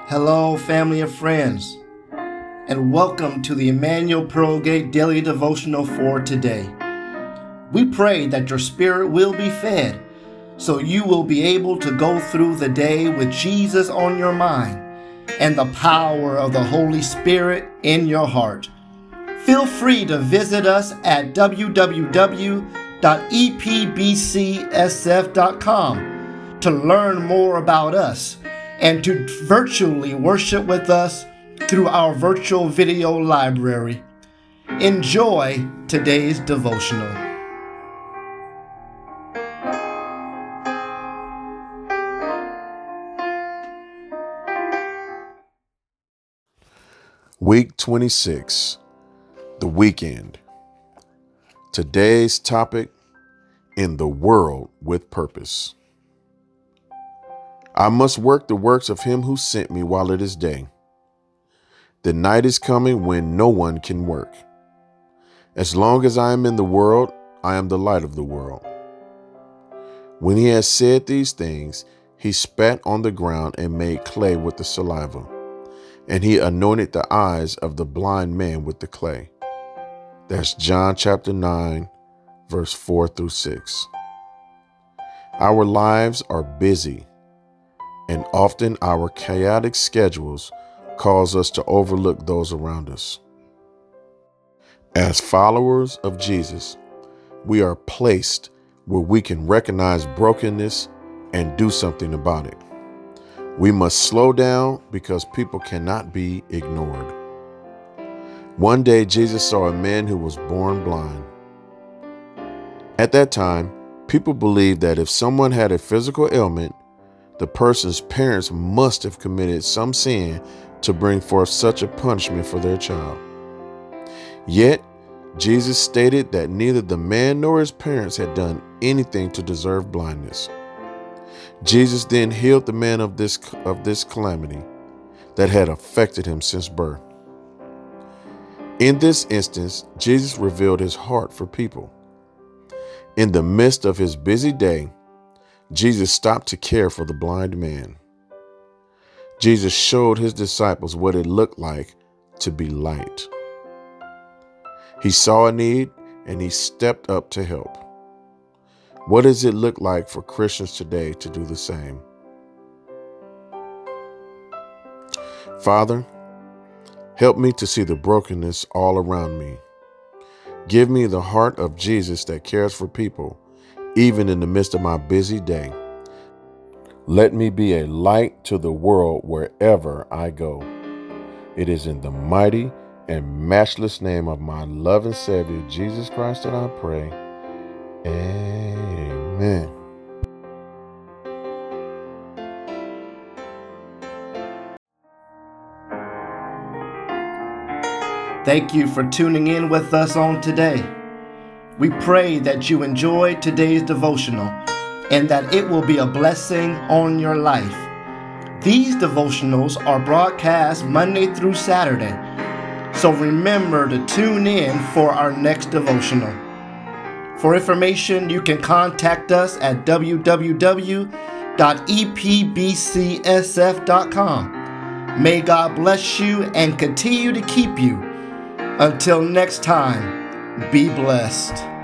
Hello, family and friends, and welcome to the Emmanuel Pearlgate Daily Devotional for today. We pray that your spirit will be fed, so you will be able to go through the day with Jesus on your mind and the power of the Holy Spirit in your heart. Feel free to visit us at www.epbcsf.com to learn more about us and to virtually worship with us through our virtual video library. Enjoy today's devotional. Week 26, the weekend. Today's topic, in the world with purpose. I must work the works of him who sent me while it is day. The night is coming when no one can work. As long as I am in the world, I am the light of the world. When he had said these things, he spat on the ground and made clay with the saliva, and he anointed the eyes of the blind man with the clay. That's John chapter 9, verse 4 through 6. Our lives are busy, and often our chaotic schedules cause us to overlook those around us. As followers of Jesus, we are placed where we can recognize brokenness and do something about it. We must slow down because people cannot be ignored. One day, Jesus saw a man who was born blind. At that time, people believed that if someone had a physical ailment, the person's parents must have committed some sin to bring forth such a punishment for their child. Yet, Jesus stated that neither the man nor his parents had done anything to deserve blindness. Jesus then healed the man of this calamity that had affected him since birth. In this instance, Jesus revealed his heart for people. In the midst of his busy day, Jesus stopped to care for the blind man. Jesus showed his disciples what it looked like to be light. He saw a need and he stepped up to help. What does it look like for Christians today to do the same? Father, help me to see the brokenness all around me. Give me the heart of Jesus that cares for people, even in the midst of my busy day. Let me be a light to the world wherever I go. It is in the mighty and matchless name of my loving Savior, Jesus Christ, that I pray. Amen. Thank you for tuning in with us on today. We pray that you enjoyed today's devotional and that it will be a blessing on your life. These devotionals are broadcast Monday through Saturday, so remember to tune in for our next devotional. For information, you can contact us at www.epbcsf.com. May God bless you and continue to keep you. Until next time, be blessed.